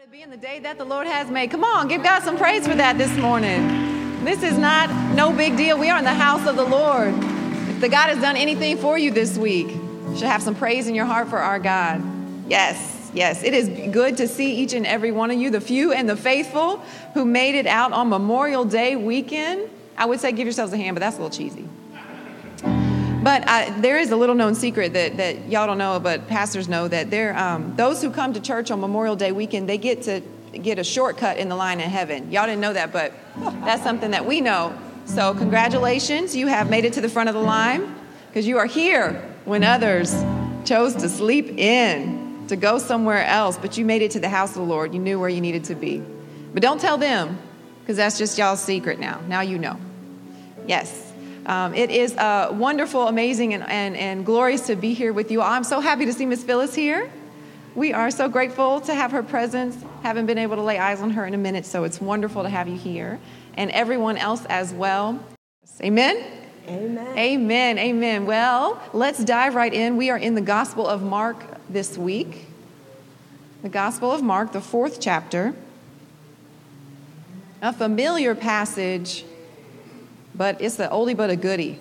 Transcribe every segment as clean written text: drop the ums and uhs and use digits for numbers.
It being the day that the Lord has made. Come on, give God some praise for that this morning. This is not no big deal. We are in the house of the Lord. If the God has done anything for you this week, you should have some praise in your heart for our God. Yes, yes. It is good to see each and every one of you, the few and the faithful who made it out on Memorial Day weekend. I would say give yourselves a hand, but that's a little cheesy. But there is a little known secret that y'all don't know, but pastors know, that those who come to church on Memorial Day weekend, they get a shortcut in the line in heaven. Y'all didn't know that, but that's something that we know. So congratulations, you have made it to the front of the line, because you are here when others chose to sleep in, to go somewhere else, but you made it to the house of the Lord. You knew where you needed to be. But don't tell them, because that's just y'all's secret now. Now you know. Yes. It is wonderful, amazing, and glorious to be here with you all. I'm so happy to see Miss Phyllis here. We are so grateful to have her presence. Haven't been able to lay eyes on her in a minute, so it's wonderful to have you here. And everyone else as well. Amen? Amen. Amen. Amen. Well, let's dive right in. We are in the Gospel of Mark this week. The Gospel of Mark, the 4th chapter. A familiar passage, but it's an oldie but a goodie.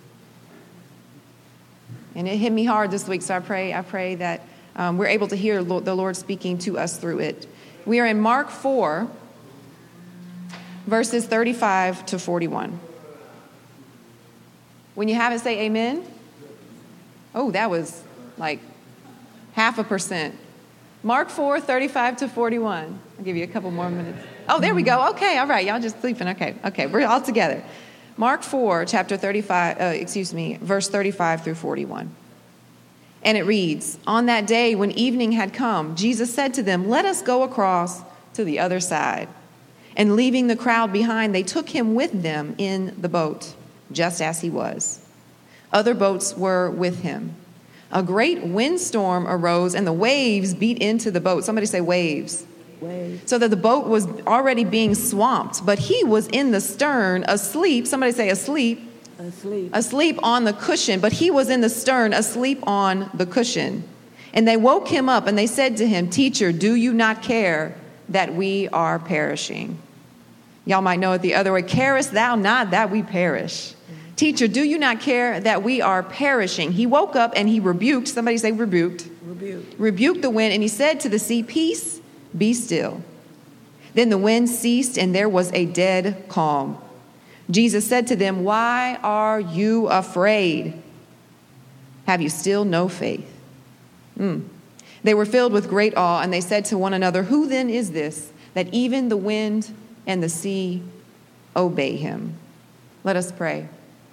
And it hit me hard this week, so I pray that we're able to hear the Lord speaking to us through it. We are in Mark 4, verses 35 to 41. When you have it, say amen. Oh, that was like 0.5%. Mark 4, 35 to 41. I'll give you a couple more minutes. Oh, there we go. Okay, all right. Y'all just sleeping. Okay, we're all together. Mark 4, verse 35 through 41. And it reads, "On that day when evening had come, Jesus said to them, 'Let us go across to the other side.' And leaving the crowd behind, they took him with them in the boat, just as he was. Other boats were with him. A great windstorm arose, and the waves beat into the boat." Somebody say waves. So that the boat was already being swamped, but he was in the stern, asleep. Somebody say asleep. Asleep on the cushion, but he was in the stern, asleep on the cushion. And they woke him up, and they said to him, "Teacher, do you not care that we are perishing?" Y'all might know it the other way. "Carest thou not that we perish?" "Teacher, do you not care that we are perishing?" He woke up and he rebuked. Somebody say rebuked. Rebuked the wind, and he said to the sea, "Peace, be still." Then the wind ceased, and there was a dead calm. Jesus said to them, "Why are you afraid? Have you still no faith?" They were filled with great awe, and they said to one another, "Who then is this, that even the wind and the sea obey him?" Let us pray.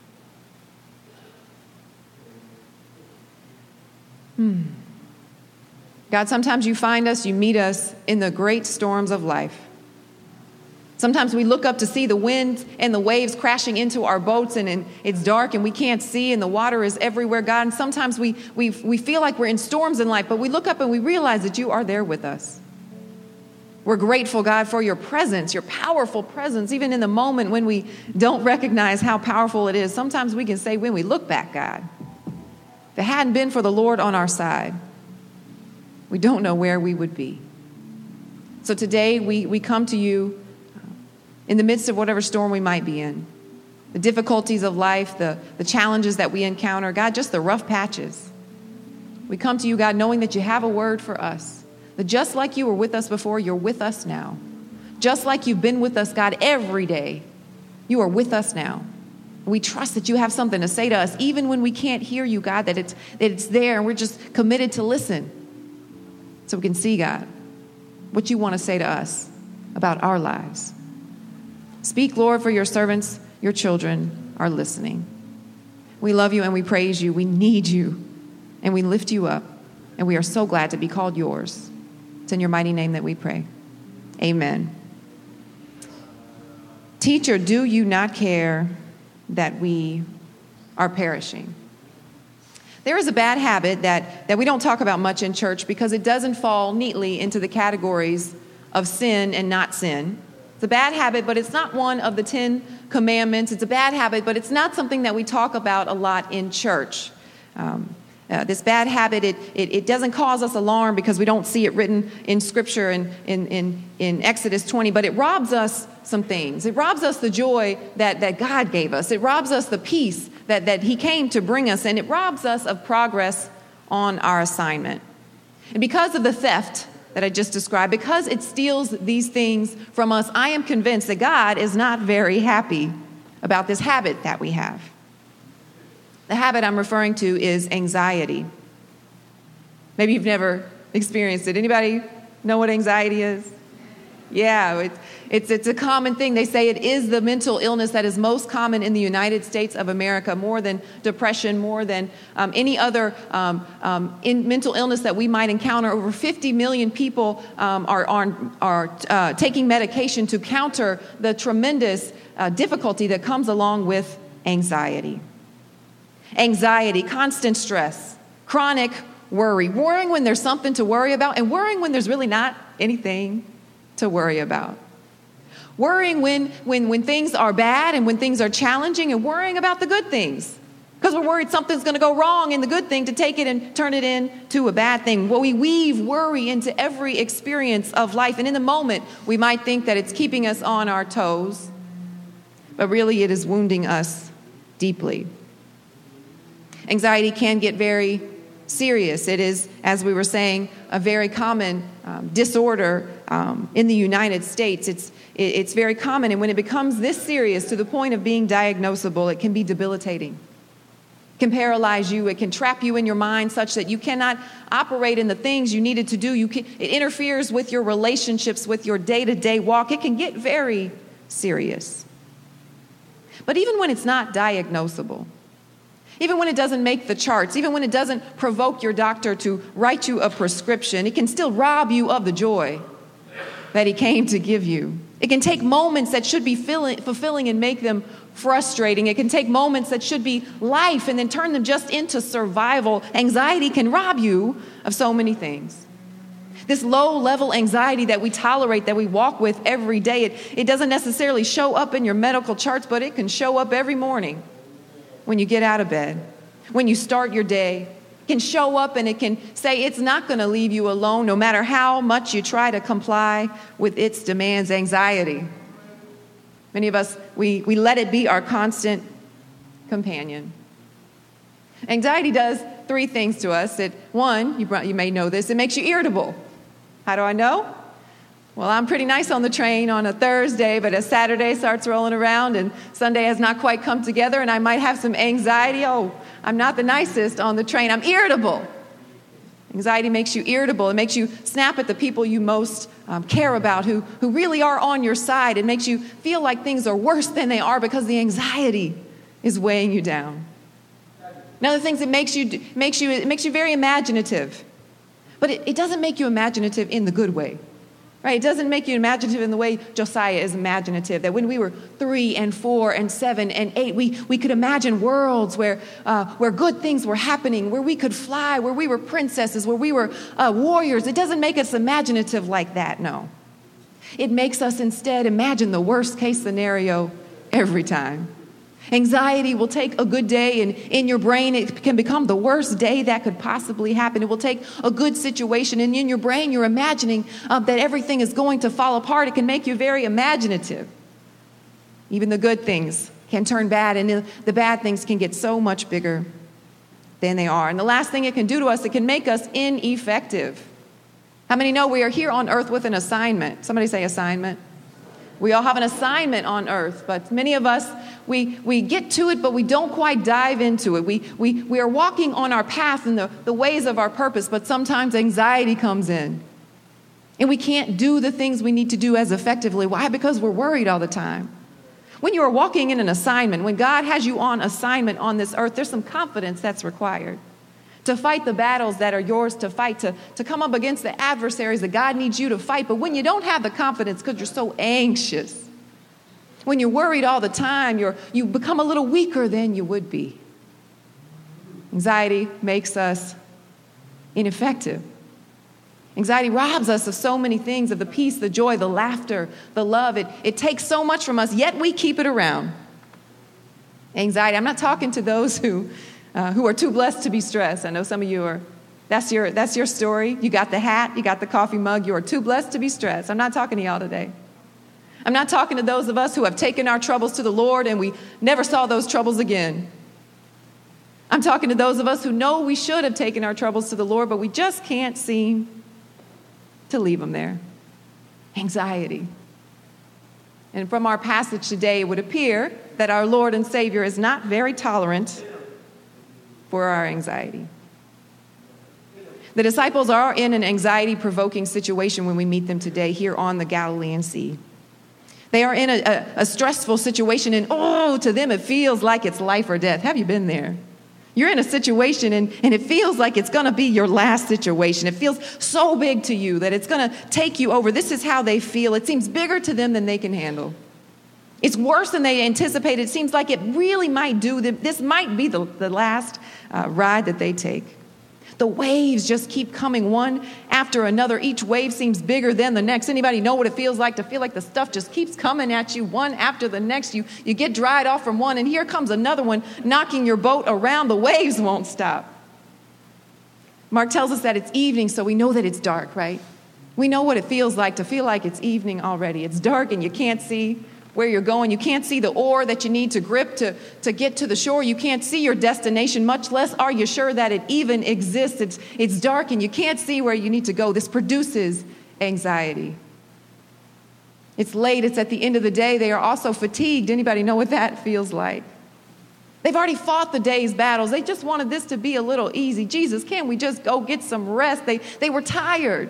God, sometimes you find us, you meet us in the great storms of life. Sometimes we look up to see the wind and the waves crashing into our boats, and it's dark and we can't see, and the water is everywhere, God. And sometimes we feel like we're in storms in life, but we look up and we realize that you are there with us. We're grateful, God, for your presence, your powerful presence, even in the moment when we don't recognize how powerful it is. Sometimes we can say when we look back, God, if it hadn't been for the Lord on our side, we don't know where we would be. So today we come to you in the midst of whatever storm we might be in, the difficulties of life, the challenges that we encounter, God, just the rough patches. We come to you, God, knowing that you have a word for us, that just like you were with us before, you're with us now. Just like you've been with us, God, every day, you are with us now. We trust that you have something to say to us, even when we can't hear you, God, that it's there, and we're just committed to listen. So we can see, God, what you want to say to us about our lives. Speak, Lord, for your servants, your children are listening. We love you and we praise you. We need you and we lift you up. And we are so glad to be called yours. It's in your mighty name that we pray. Amen. Teacher, do you not care that we are perishing? There is a bad habit that we don't talk about much in church because it doesn't fall neatly into the categories of sin and not sin. It's a bad habit, but it's not one of the 10 commandments. It's a bad habit, but it's not something that we talk about a lot in church. This bad habit, it doesn't cause us alarm because we don't see it written in Scripture in Exodus 20, but it robs us some things. It robs us the joy that God gave us. It robs us the peace that He came to bring us, and it robs us of progress on our assignment. And because of the theft that I just described, because it steals these things from us, I am convinced that God is not very happy about this habit that we have. The habit I'm referring to is anxiety. Maybe you've never experienced it. Anybody know what anxiety is? Yeah, it's a common thing. They say it is the mental illness that is most common in the United States of America, more than depression, more than any other mental illness that we might encounter. Over 50 million people are taking medication to counter the tremendous difficulty that comes along with anxiety. Anxiety, constant stress, chronic worry, worrying when there's something to worry about, and worrying when there's really not anything to worry about. Worrying when things are bad and when things are challenging, and worrying about the good things because we're worried something's going to go wrong in the good thing to take it and turn it into a bad thing. Well, we weave worry into every experience of life, and in the moment we might think that it's keeping us on our toes, but really it is wounding us deeply. Anxiety can get very serious. It is, as we were saying, a very common disorder in the United States. It's very common, and when it becomes this serious to the point of being diagnosable, it can be debilitating. It can paralyze you. It can trap you in your mind such that you cannot operate in the things you needed to do. It interferes with your relationships, with your day-to-day walk. It can get very serious. But even when it's not diagnosable, even when it doesn't make the charts, even when it doesn't provoke your doctor to write you a prescription, it can still rob you of the joy that He came to give you. It can take moments that should be fulfilling and make them frustrating. It can take moments that should be life and then turn them just into survival. Anxiety can rob you of so many things. This low-level anxiety that we tolerate, that we walk with every day, it doesn't necessarily show up in your medical charts, but it can show up every morning. When you get out of bed, when you start your day, it can show up and it can say it's not going to leave you alone no matter how much you try to comply with its demands. Anxiety. Many of us, we let it be our constant companion. Anxiety does three things to us. One, you may know this, it makes you irritable. How do I know? Well, I'm pretty nice on the train on a Thursday, but as Saturday starts rolling around and Sunday has not quite come together and I might have some anxiety, I'm not the nicest on the train. I'm irritable. Anxiety makes you irritable. It makes you snap at the people you most care about, who really are on your side. It makes you feel like things are worse than they are because the anxiety is weighing you down. Another thing, it makes you very imaginative. But it doesn't make you imaginative in the good way. Right? It doesn't make you imaginative in the way Josiah is imaginative, that when we were 3 and 4 and 7 and 8, we could imagine worlds where good things were happening, where we could fly, where we were princesses, where we were warriors. It doesn't make us imaginative like that, no. It makes us instead imagine the worst case scenario every time. Anxiety will take a good day, and in your brain it can become the worst day that could possibly happen. It will take a good situation, and in your brain you're imagining that everything is going to fall apart. It can make you very imaginative. Even the good things can turn bad, and the bad things can get so much bigger than they are. And the last thing it can do to us, it can make us ineffective. How many know we are here on earth with an assignment? Somebody say assignment. We all have an assignment on earth, but many of us, we get to it, but we don't quite dive into it. We are walking on our path in the ways of our purpose, but sometimes anxiety comes in. And we can't do the things we need to do as effectively. Why? Because we're worried all the time. When you are walking in an assignment, when God has you on assignment on this earth, there's some confidence that's required to fight the battles that are yours to fight, to come up against the adversaries that God needs you to fight. But when you don't have the confidence because you're so anxious, when you're worried all the time, you become a little weaker than you would be. Anxiety makes us ineffective. Anxiety robs us of so many things, of the peace, the joy, the laughter, the love. It takes so much from us, yet we keep it around. Anxiety, I'm not talking to those who who are too blessed to be stressed. I know some of you are, that's your story. You got the hat, you got the coffee mug, you are too blessed to be stressed. I'm not talking to y'all today. I'm not talking to those of us who have taken our troubles to the Lord and we never saw those troubles again. I'm talking to those of us who know we should have taken our troubles to the Lord, but we just can't seem to leave them there. Anxiety. And from our passage today, it would appear that our Lord and Savior is not very tolerant for our anxiety. The disciples are in an anxiety-provoking situation when we meet them today here on the Galilean Sea. They are in a stressful situation, and to them it feels like it's life or death. Have you been there? You're in a situation, and it feels like it's going to be your last situation. It feels so big to you that it's going to take you over. This is how they feel. It seems bigger to them than they can handle. It's worse than they anticipated. It seems like it really might do. This might be the last ride that they take. The waves just keep coming one after another. Each wave seems bigger than the next. Anybody know what it feels like to feel like the stuff just keeps coming at you one after the next? You get dried off from one, and here comes another one knocking your boat around. The waves won't stop. Mark tells us that it's evening, so we know that it's dark, right? We know what it feels like to feel like it's evening already. It's dark and you can't see where you're going. You can't see the oar that you need to grip to get to the shore. You can't see your destination, much less are you sure that it even exists. It's dark and you can't see where you need to go. This produces anxiety. It's late. It's at the end of the day. They are also fatigued. Anybody know what that feels like? They've already fought the day's battles. They just wanted this to be a little easy. Jesus, can't we just go get some rest? They were tired.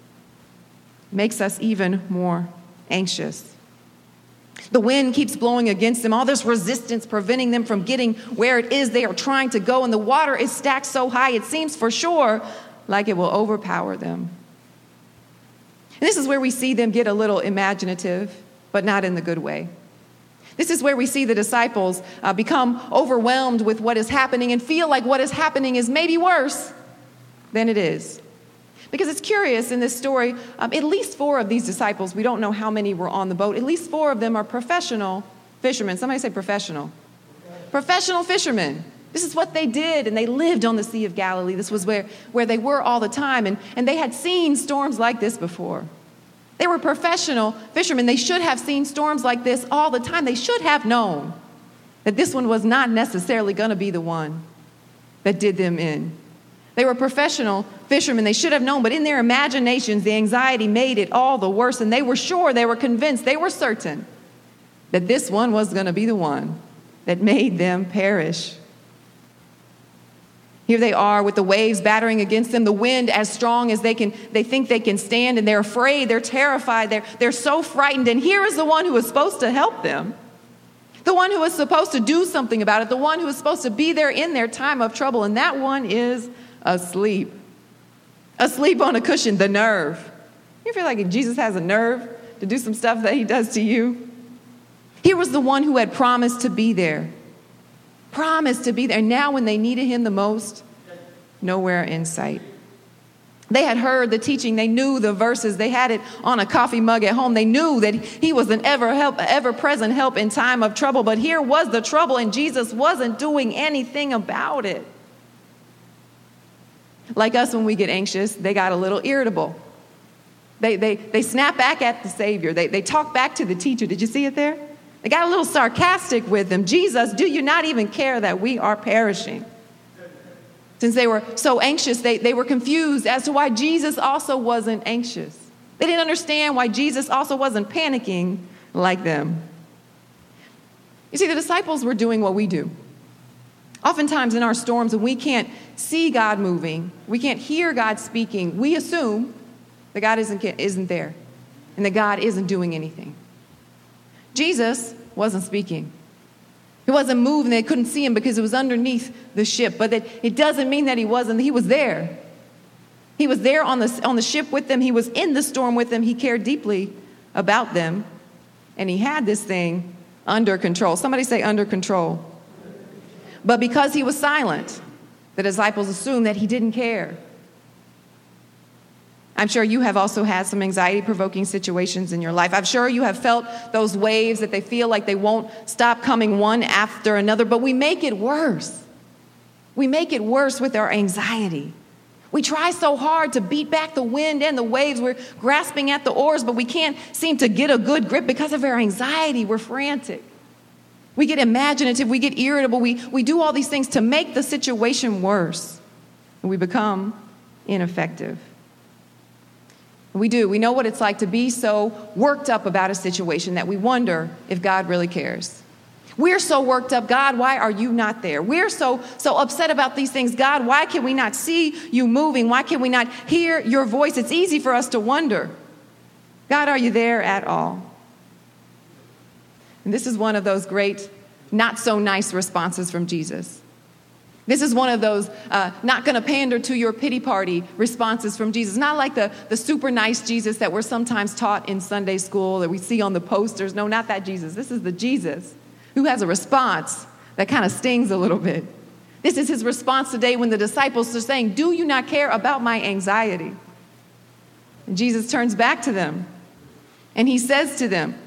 Makes us even more anxious. The wind keeps blowing against them, all this resistance preventing them from getting where it is they are trying to go, and the water is stacked so high it seems for sure like it will overpower them. And this is where we see them get a little imaginative, but not in the good way. This is where we see the disciples become overwhelmed with what is happening and feel like what is happening is maybe worse than it is. Because it's curious in this story, at least 4 of these disciples, we don't know how many were on the boat, at least 4 of them are professional fishermen. Somebody say professional. Professional fishermen. This is what they did, and they lived on the Sea of Galilee. This was where they were all the time, and they had seen storms like this before. They were professional fishermen. They should have seen storms like this all the time. They should have known that this one was not necessarily going to be the one that did them in. They were professional fishermen. They should have known, but in their imaginations, the anxiety made it all the worse, and they were sure, they were convinced, they were certain that this one was going to be the one that made them perish. Here they are with the waves battering against them, the wind as strong as they think they can stand, and they're afraid, they're terrified, they're so frightened, and here is the one who is supposed to help them. The one who is supposed to do something about it, the one who is supposed to be there in their time of trouble, and that one is asleep. Asleep on a cushion, the nerve. You feel like Jesus has a nerve to do some stuff that he does to you? Here was the one who had promised to be there. Promised to be there. Now when they needed him the most, nowhere in sight. They had heard the teaching. They knew the verses. They had it on a coffee mug at home. They knew that he was an ever-present help in time of trouble. But here was the trouble, and Jesus wasn't doing anything about it. Like us, when we get anxious, they got a little irritable. They snap back at the Savior. They talk back to the teacher. Did you see it there? They got a little sarcastic with them. Jesus, do you not even care that we are perishing? Since they were so anxious, they were confused as to why Jesus also wasn't anxious. They didn't understand why Jesus also wasn't panicking like them. You see, the disciples were doing what we do. Oftentimes in our storms, when we can't see God moving, we can't hear God speaking, we assume that God isn't there and that God isn't doing anything. Jesus wasn't speaking. He wasn't moving. They couldn't see him because it was underneath the ship. But it doesn't mean that he wasn't. He was there. He was there on the ship with them. He was in the storm with them. He cared deeply about them. And he had this thing under control. Somebody say under control. But because he was silent, the disciples assumed that he didn't care. I'm sure you have also had some anxiety-provoking situations in your life. I'm sure you have felt those waves that they feel like they won't stop coming one after another, but we make it worse. We make it worse with our anxiety. We try so hard to beat back the wind and the waves. We're grasping at the oars, but we can't seem to get a good grip because of our anxiety. We're frantic. We get imaginative. We get irritable. We do all these things to make the situation worse. And we become ineffective. We do. We know what it's like to be so worked up about a situation that we wonder if God really cares. We're so worked up. God, why are you not there? We're so upset about these things. God, why can we not see you moving? Why can we not hear your voice? It's easy for us to wonder. God, are you there at all? And this is one of those great, not so nice responses from Jesus. This is one of those not going to pander to your pity party responses from Jesus. Not like the super nice Jesus that we're sometimes taught in Sunday school that we see on the posters. No, not that Jesus. This is the Jesus who has a response that kind of stings a little bit. This is his response today when the disciples are saying, do you not care about my anxiety? And Jesus turns back to them and he says to them,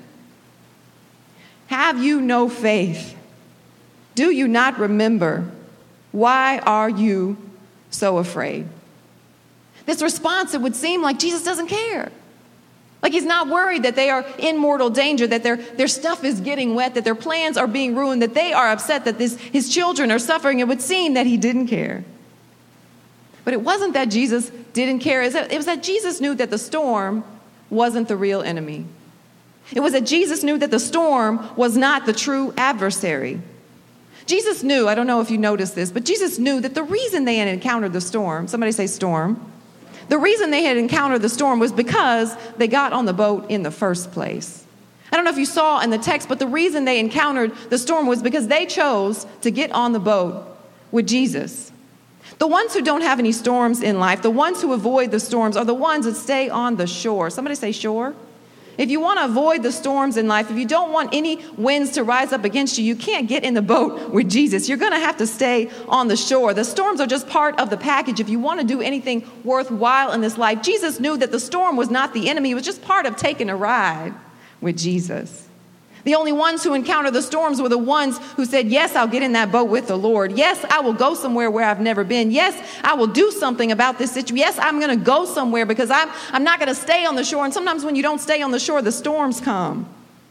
have you no faith? Do you not remember? Why are you so afraid? This response, it would seem like Jesus doesn't care. Like he's not worried that they are in mortal danger, that their stuff is getting wet, that their plans are being ruined, that they are upset, that his children are suffering. It would seem that he didn't care. But it wasn't that Jesus didn't care. It was that Jesus knew that the storm wasn't the real enemy. It was that Jesus knew that the storm was not the true adversary. Jesus knew, I don't know if you noticed this, but Jesus knew that the reason they had encountered the storm, somebody say storm, the reason they had encountered the storm was because they got on the boat in the first place. I don't know if you saw in the text, but the reason they encountered the storm was because they chose to get on the boat with Jesus. The ones who don't have any storms in life, the ones who avoid the storms, are the ones that stay on the shore. Somebody say shore. If you want to avoid the storms in life, if you don't want any winds to rise up against you, you can't get in the boat with Jesus. You're going to have to stay on the shore. The storms are just part of the package. If you want to do anything worthwhile in this life, Jesus knew that the storm was not the enemy. It was just part of taking a ride with Jesus. The only ones who encountered the storms were the ones who said, yes, I'll get in that boat with the Lord. Yes, I will go somewhere where I've never been. Yes, I will do something about this situation. Yes, I'm going to go somewhere because I'm not going to stay on the shore. And sometimes when you don't stay on the shore, the storms come.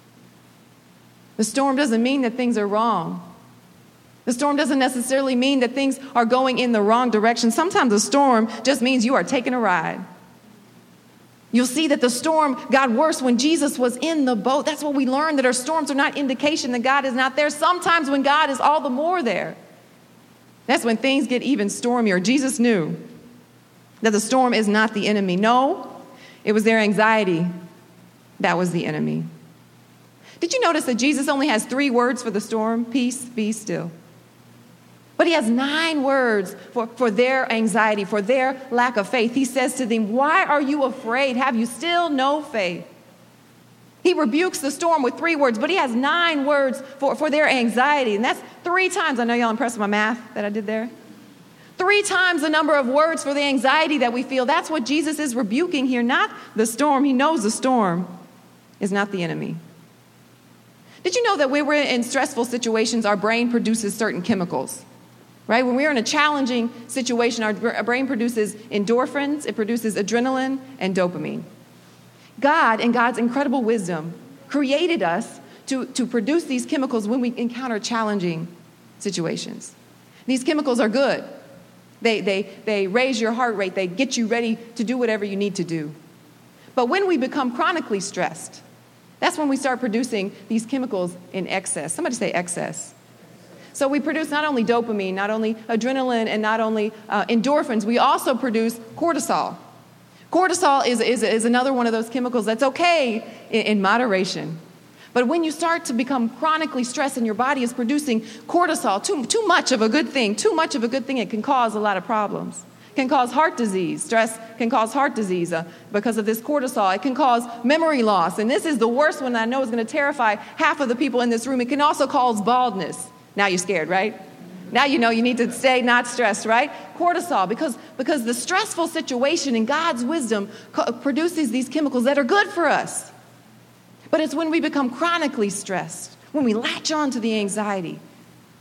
The storm doesn't mean that things are wrong. The storm doesn't necessarily mean that things are going in the wrong direction. Sometimes the storm just means you are taking a ride. You'll see that the storm got worse when Jesus was in the boat. That's what we learned, that our storms are not indication that God is not there. Sometimes when God is all the more there, that's when things get even stormier. Jesus knew that the storm is not the enemy. No, it was their anxiety that was the enemy. Did you notice that Jesus only has 3 words for the storm? Peace, be still. But he has 9 words for their anxiety, for their lack of faith. He says to them, why are you afraid? Have you still no faith? He rebukes the storm with 3 words, but he has 9 words for their anxiety. And that's 3 times. I know y'all impressed with my math that I did there. 3 times the number of words for the anxiety that we feel. That's what Jesus is rebuking here, not the storm. He knows the storm is not the enemy. Did you know that when we're in stressful situations, our brain produces certain chemicals? Right? When we're in a challenging situation, our brain produces endorphins, it produces adrenaline and dopamine. God, in God's incredible wisdom, created us to produce these chemicals when we encounter challenging situations. These chemicals are good. They raise your heart rate. They get you ready to do whatever you need to do. But when we become chronically stressed, that's when we start producing these chemicals in excess. Somebody say excess. So we produce not only dopamine, not only adrenaline, and not only endorphins, we also produce cortisol. Cortisol is another one of those chemicals that's okay in moderation. But when you start to become chronically stressed and your body is producing cortisol, too much of a good thing, it can cause a lot of problems. It can cause heart disease. Stress can cause heart disease because of this cortisol. It can cause memory loss. And this is the worst one that I know is going to terrify half of the people in this room. It can also cause baldness. Now you're scared, right? Now you know you need to stay not stressed, right? Cortisol, because the stressful situation in God's wisdom produces these chemicals that are good for us. But it's when we become chronically stressed, when we latch on to the anxiety,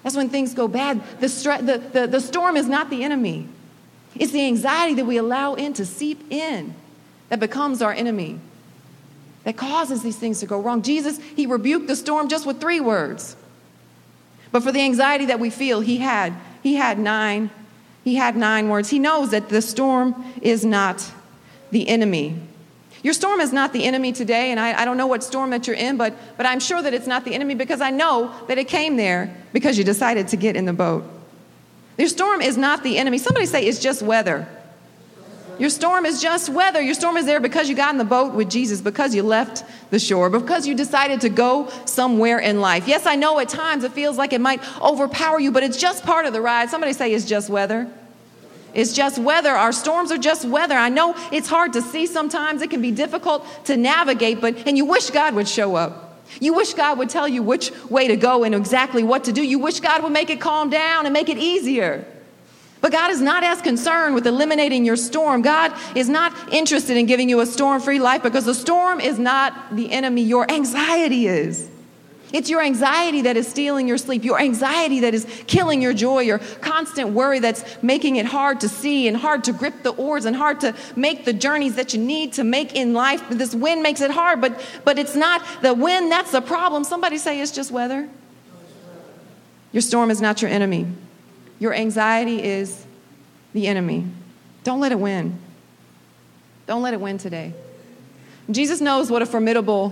That's when things go bad. The storm is not the enemy. It's the anxiety that we allow in to seep in that becomes our enemy, that causes these things to go wrong. Jesus, he rebuked the storm just with 3 words. But for the anxiety that we feel, he had 9 words. He knows that the storm is not the enemy. Your storm is not the enemy today, and I don't know what storm that you're in, but I'm sure that it's not the enemy because I know that it came there because you decided to get in the boat. Your storm is not the enemy. Somebody say it's just weather. Your storm is just weather. Your storm is there because you got in the boat with Jesus, because you left the shore, because you decided to go somewhere in life. Yes, I know at times it feels like it might overpower you, but it's just part of the ride. Somebody say it's just weather. It's just weather. Our storms are just weather. I know it's hard to see sometimes. It can be difficult to navigate, and you wish God would show up. You wish God would tell you which way to go and exactly what to do. You wish God would make it calm down and make it easier. But God is not as concerned with eliminating your storm. God is not interested in giving you a storm-free life because the storm is not the enemy. Your anxiety is. It's your anxiety that is stealing your sleep, your anxiety that is killing your joy, your constant worry that's making it hard to see and hard to grip the oars and hard to make the journeys that you need to make in life. This wind makes it hard, but it's not the wind that's the problem. Somebody say it's just weather. Your storm is not your enemy. Your anxiety is the enemy. Don't let it win. Don't let it win today. Jesus knows what a formidable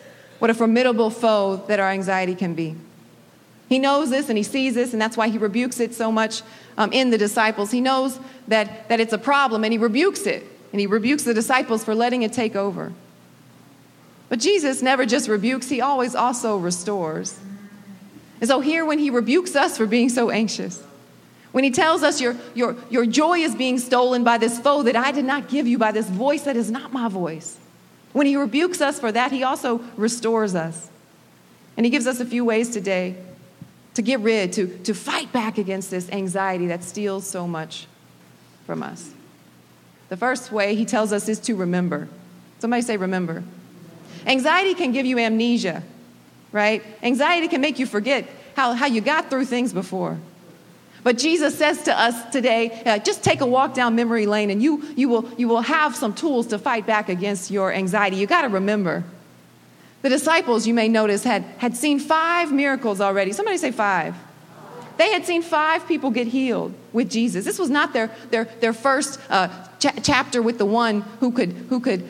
foe that our anxiety can be. He knows this and he sees this, and that's why he rebukes it so much in the disciples. He knows that it's a problem, and he rebukes it. And he rebukes the disciples for letting it take over. But Jesus never just rebukes, he always also restores. And so here when he rebukes us for being so anxious, when he tells us your joy is being stolen by this foe that I did not give you, by this voice that is not my voice, when he rebukes us for that, he also restores us. And he gives us a few ways today to get rid, to fight back against this anxiety that steals so much from us. The first way he tells us is to remember. Somebody say remember. Anxiety can give you amnesia, right? Anxiety can make you forget how you got through things before. But Jesus says to us today, just take a walk down memory lane and you will have some tools to fight back against your anxiety. You got to remember. The disciples, you may notice, had seen 5 miracles already. Somebody say 5. They had seen 5 people get healed with Jesus. This was not their first chapter with the one who could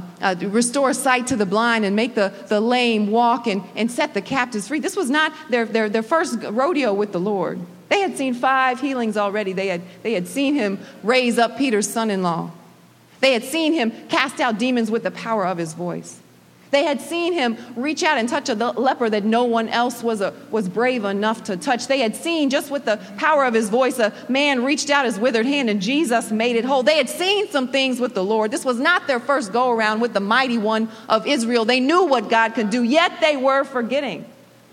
restore sight to the blind and make the lame walk and set the captives free. This was not their first rodeo with the Lord. They had seen 5 healings already. They had seen him raise up Peter's son-in-law. They had seen him cast out demons with the power of his voice. They had seen him reach out and touch a leper that no one else was brave enough to touch. They had seen, just with the power of his voice, a man reached out his withered hand and Jesus made it whole. They had seen some things with the Lord. This was not their first go-around with the mighty one of Israel. They knew what God could do, yet they were forgetting.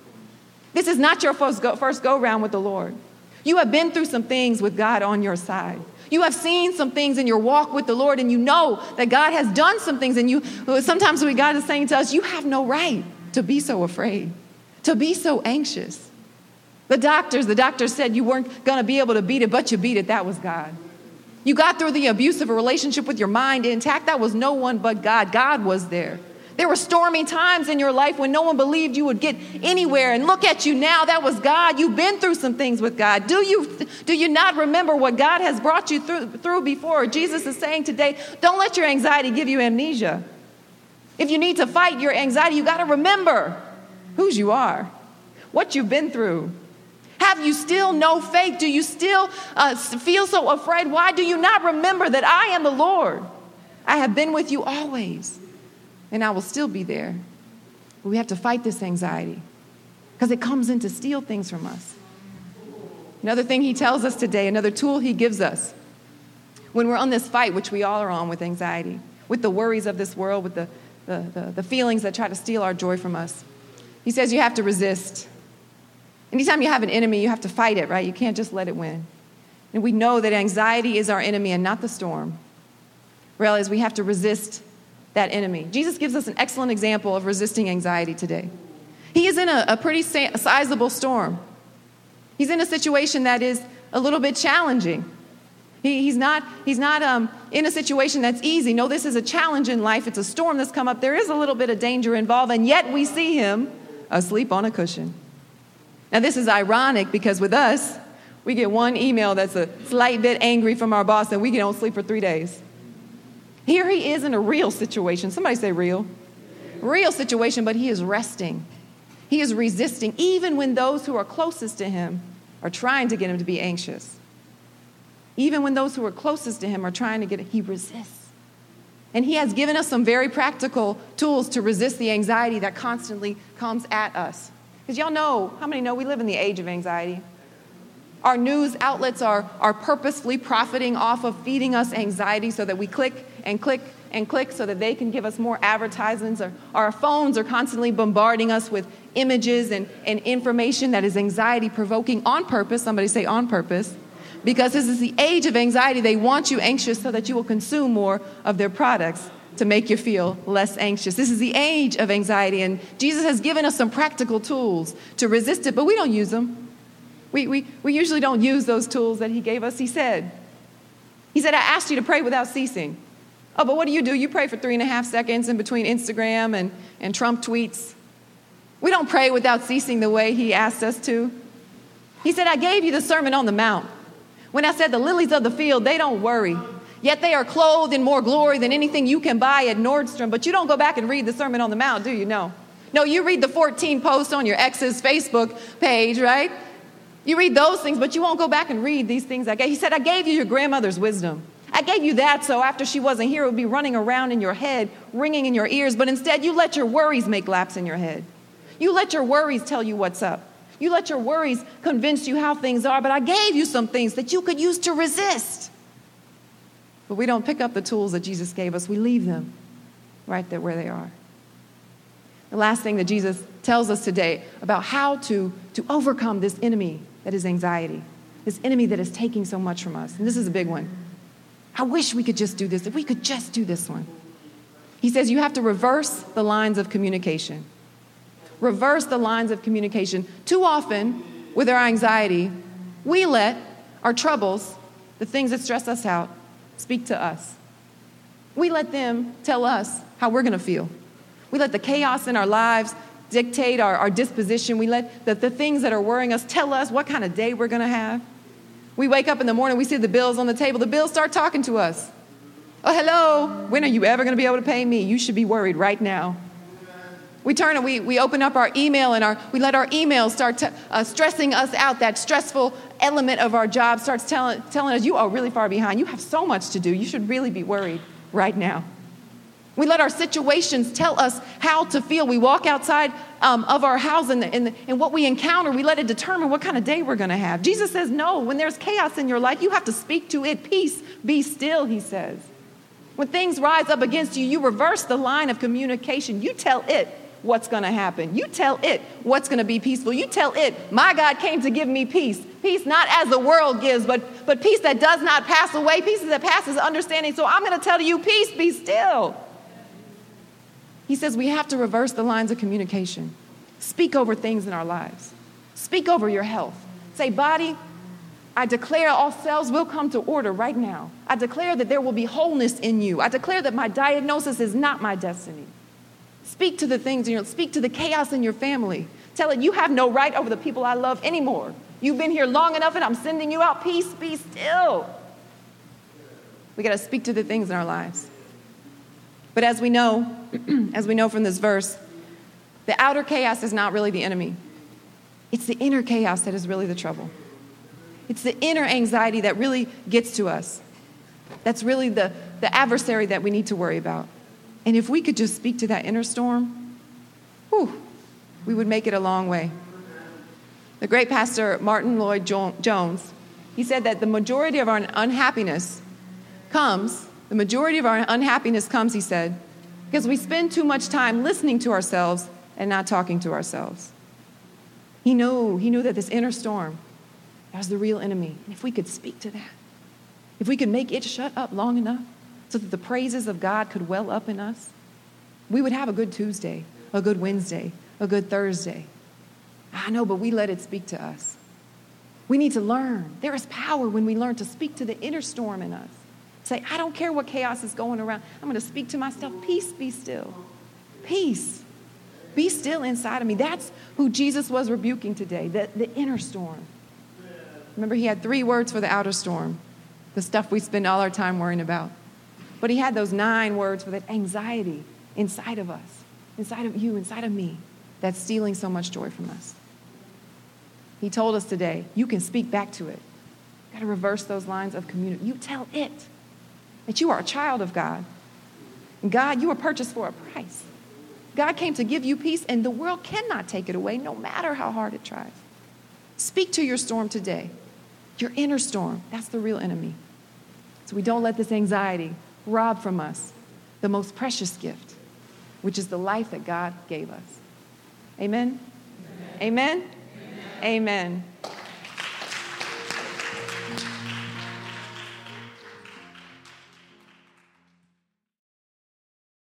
This is not your first go-around with the Lord. You have been through some things with God on your side. You have seen some things in your walk with the Lord, and you know that God has done some things, and sometimes when God is saying to us, you have no right to be so afraid, to be so anxious. The doctors said you weren't going to be able to beat it, but you beat it. That was God. You got through the abuse of a relationship with your mind intact. That was no one but God. God was there. There were stormy times in your life when no one believed you would get anywhere. And look at you now. That was God. You've been through some things with God. Do you not remember what God has brought you through before? Jesus is saying today, don't let your anxiety give you amnesia. If you need to fight your anxiety, you got to remember whose you are, what you've been through. Have you still no faith? Do you still feel so afraid? Why do you not remember that I am the Lord? I have been with you always. And I will still be there. But we have to fight this anxiety because it comes in to steal things from us. Another thing he tells us today, another tool he gives us when we're on this fight, which we all are on with anxiety, with the worries of this world, with the feelings that try to steal our joy from us. He says you have to resist. Anytime you have an enemy, you have to fight it, right? You can't just let it win. And we know that anxiety is our enemy and not the storm. Realize we have to resist that enemy. Jesus gives us an excellent example of resisting anxiety today. He is in a pretty sizable storm. He's in a situation that is a little bit challenging. He's not in a situation that's easy. No, this is a challenge in life. It's a storm that's come up. There is a little bit of danger involved, and yet we see him asleep on a cushion. Now, this is ironic because with us, we get one email that's a slight bit angry from our boss, and we don't sleep for 3 days. Here he is in a real situation. Somebody say real. Real situation, but he is resting. He is resisting, even when those who are closest to him are trying to get him to be anxious. Even when those who are closest to him are trying to get it, he resists. And he has given us some very practical tools to resist the anxiety that constantly comes at us. Because y'all know, how many know we live in the age of anxiety? Our news outlets are purposefully profiting off of feeding us anxiety so that we click and click and click so that they can give us more advertisements. Our phones are constantly bombarding us with images and information that is anxiety provoking on purpose. Somebody say on purpose. Because this is the age of anxiety. They want you anxious so that you will consume more of their products to make you feel less anxious. This is the age of anxiety, and Jesus has given us some practical tools to resist it, but we don't use them. We usually don't use those tools that he gave us. He said, I asked you to pray without ceasing. Oh, but what do? You pray for 3.5 seconds in between Instagram and Trump tweets. We don't pray without ceasing the way he asked us to. He said, I gave you the Sermon on the Mount. When I said the lilies of the field, they don't worry. Yet they are clothed in more glory than anything you can buy at Nordstrom. But you don't go back and read the Sermon on the Mount, do you? No, you read the 14 posts on your ex's Facebook page, right? You read those things, but you won't go back and read these things I gave. He said, I gave you your grandmother's wisdom. I gave you that so after she wasn't here, it would be running around in your head, ringing in your ears. But instead, you let your worries make laps in your head. You let your worries tell you what's up. You let your worries convince you how things are, but I gave you some things that you could use to resist. But we don't pick up the tools that Jesus gave us. We leave them right there where they are. The last thing that Jesus tells us today about how to overcome this enemy that is anxiety, this enemy that is taking so much from us. And this is a big one. I wish we could just do this. If we could just do this one. He says you have to reverse the lines of communication. Reverse the lines of communication. Too often, with our anxiety, we let our troubles, the things that stress us out, speak to us. We let them tell us how we're going to feel. We let the chaos in our lives dictate our disposition. We let the things that are worrying us tell us what kind of day we're going to have. We wake up in the morning, we see the bills on the table. The bills start talking to us. Oh, hello. When are you ever going to be able to pay me? You should be worried right now. We turn and we open up our email and we let our emails start stressing us out. That stressful element of our job starts telling us, you are really far behind. You have so much to do. You should really be worried right now. We let our situations tell us how to feel. We walk outside of our house and what we encounter, we let it determine what kind of day we're going to have. Jesus says, no, when there's chaos in your life, you have to speak to it. Peace, be still, he says. When things rise up against you, you reverse the line of communication. You tell it what's going to happen. You tell it what's going to be peaceful. You tell it, my God came to give me peace. Peace not as the world gives, but peace that does not pass away, peace that passes understanding. So I'm going to tell you, peace, be still. He says we have to reverse the lines of communication. Speak over things in our lives. Speak over your health. Say, body, I declare all cells will come to order right now. I declare that there will be wholeness in you. I declare that my diagnosis is not my destiny. Speak to the things, speak to the chaos in your family. Tell it you have no right over the people I love anymore. You've been here long enough and I'm sending you out. Peace, be still. We got to speak to the things in our lives. But as we know from this verse, the outer chaos is not really the enemy. It's the inner chaos that is really the trouble. It's the inner anxiety that really gets to us. That's really the adversary that we need to worry about. And if we could just speak to that inner storm, we would make it a long way. The great pastor Martin Lloyd-Jones, he said that the majority of our unhappiness comes, he said, because we spend too much time listening to ourselves and not talking to ourselves. He knew that this inner storm, that was the real enemy. And if we could speak to that, if we could make it shut up long enough so that the praises of God could well up in us, we would have a good Tuesday, a good Wednesday, a good Thursday. I know, but we let it speak to us. We need to learn. There is power when we learn to speak to the inner storm in us. Say, I don't care what chaos is going around. I'm going to speak to myself. Peace, be still. Peace. Be still inside of me. That's who Jesus was rebuking today, the inner storm. Remember, he had 3 words for the outer storm, the stuff we spend all our time worrying about. But he had those 9 words for that anxiety inside of us, inside of you, inside of me, that's stealing so much joy from us. He told us today, you can speak back to it. You've got to reverse those lines of community. You tell it that you are a child of God. And God, you were purchased for a price. God came to give you peace, and the world cannot take it away, no matter how hard it tries. Speak to your storm today. Your inner storm, that's the real enemy. So we don't let this anxiety rob from us the most precious gift, which is the life that God gave us. Amen? Amen? Amen. Amen.